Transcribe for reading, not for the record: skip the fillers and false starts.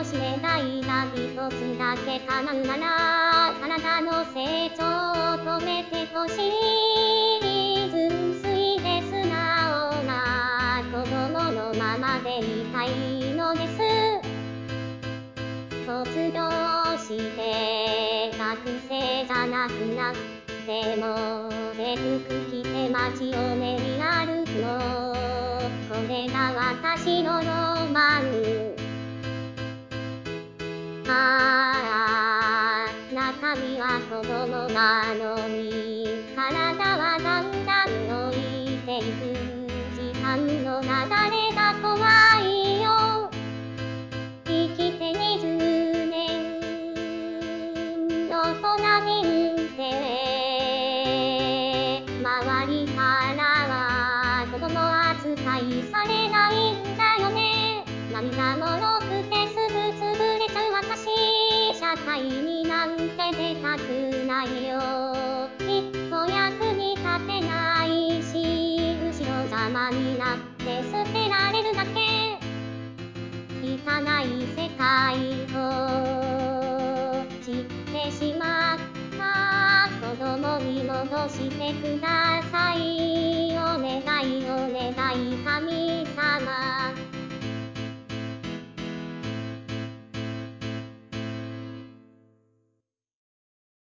もしれないな。一つだけ叶うなら体の成長を止めてほしい。純粋で素直な子供のままでいたいのです。卒業して学生じゃなくなっても制服着て街を練り歩くの。これが私のロマン。ああ、中身は子供なのに体はだんだん老いていく。時間の流れが怖いよ。生きて20年大人にって周りからは子供扱いされないんだよね。涙もろくてすぐ潰れちゃう私。社会になんて出たくないよ。きっと役に立てないし、後ろ邪魔になって捨てられるだけ。汚い世界を知ってしまった子供に戻してくだ